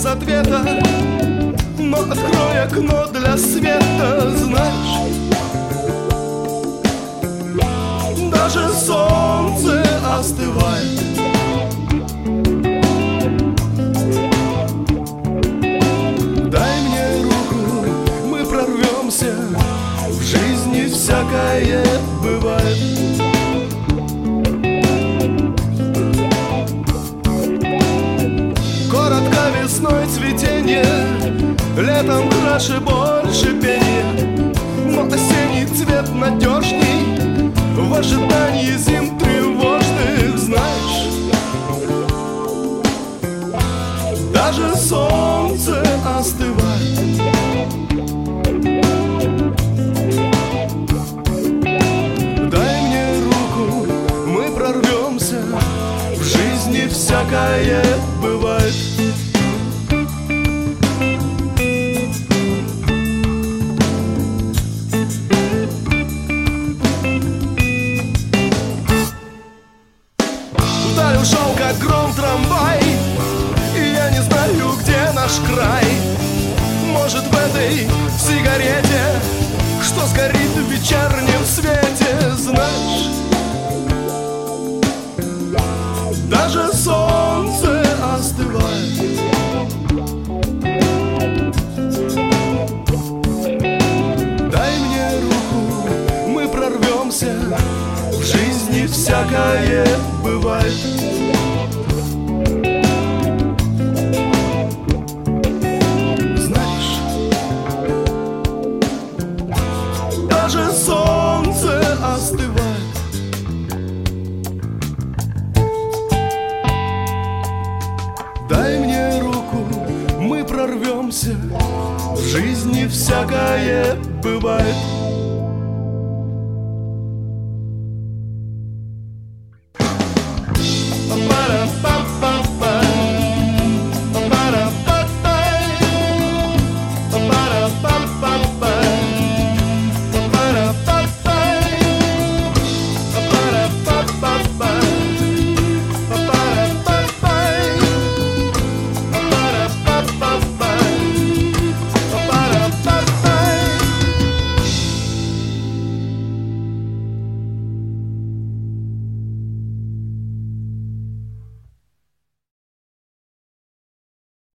без ответа, но открой окно для света. Знаешь, даже солнце остывает. Дай мне руку, мы прорвемся. В жизни всякое бывает. Коротко весной цветенье, летом краше, больше пенья, но осенний цвет надежней в ожидании зим тревожных. Знаешь, даже солнце остывает. Дай мне руку, мы прорвемся. В жизни всякое бывает. Вдаль ушел, как гром, трамвай, и я не знаю, где наш край. Может, в этой сигарете, что сгорит в вечернем свете. Знаешь, даже солнце остывает. Дай мне руку, мы прорвемся. В жизни всякое бывает. Знаешь, даже солнце остывает. Дай мне руку, мы прорвемся. В жизни всякое бывает.